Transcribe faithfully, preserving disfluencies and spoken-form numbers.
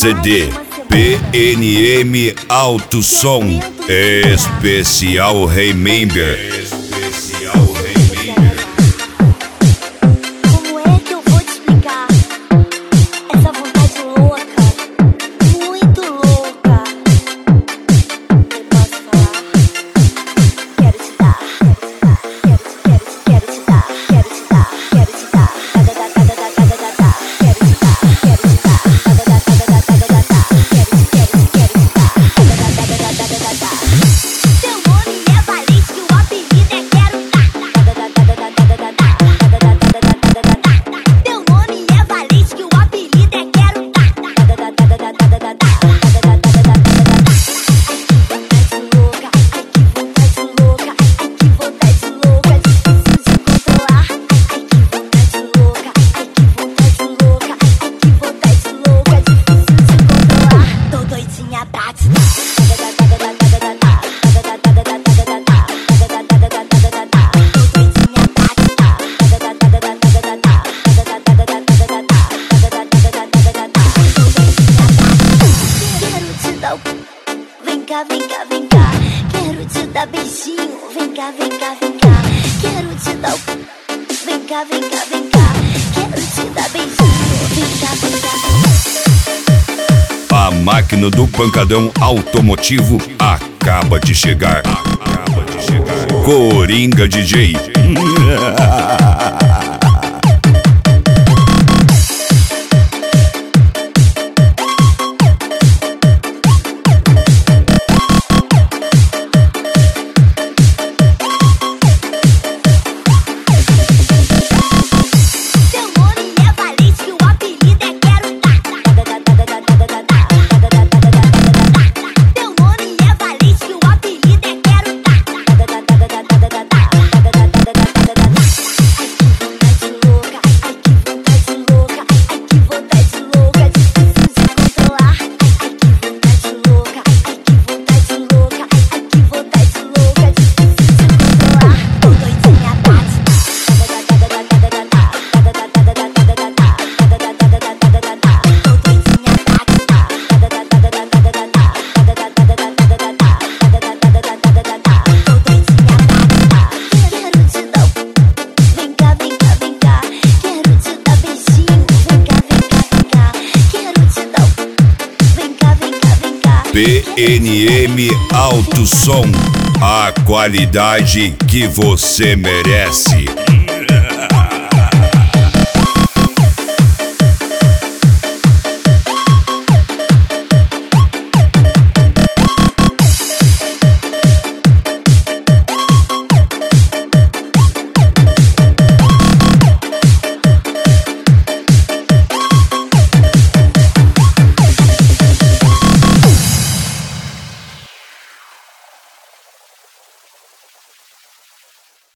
C D P N M Alto Som Especial Remember. Especial Remember. Como é que eu vou te explicar essa vontade louca, muito louca? Eu posso falar? Quero te dar, quero te, quero te, quero te dar, quero te dar, quero te dar, da da da da da da da da, quero te dar, quero te dar, da da da da da da da da, quero te, quero te, quero te dar, da da da da da da da da. Seu nome é Valente, que o apelido é Quero Dar, da da da da da da da da. Teu nome é Valente, que o apelido é Quero Dar. Ai que vontade louca, ai que vontade louca, ai que vontade louca, difícil de controlar. Ai que vontade louca, ai que vontade louca, ai que vontade louca, difícil de controlar. Tô doidinha pra te dar. Vem cá, vem cá, vem cá, quero te dar beijinho. Vem cá, vem cá, vem cá, quero te dar. Vem cá, vem cá, vem cá, quero te dar beijinho. Vem cá, vem cá, vem cá. A máquina do pancadão automotivo acaba de chegar. Acaba de chegar. Coringa D J. Seu nome é Valente, que o apelido é Quero Dar. Teu nome é Valente, que o apelido é Quero Dar. Ai que vontade louca, ai que vontade louca, ai que vontade louca, difícil de controlar. Ai que vontade louca, ai que vontade louca, ai que vontade louca, difícil de controlar. Tô doidinha pra te dar. Vem cá, vem cá, vem cá, quero te dar beijinho. Vem cá, vem cá, vem cá, quero te dar. Vem cá, vem cá, vem cá. P N M Alto Som, a qualidade que você merece.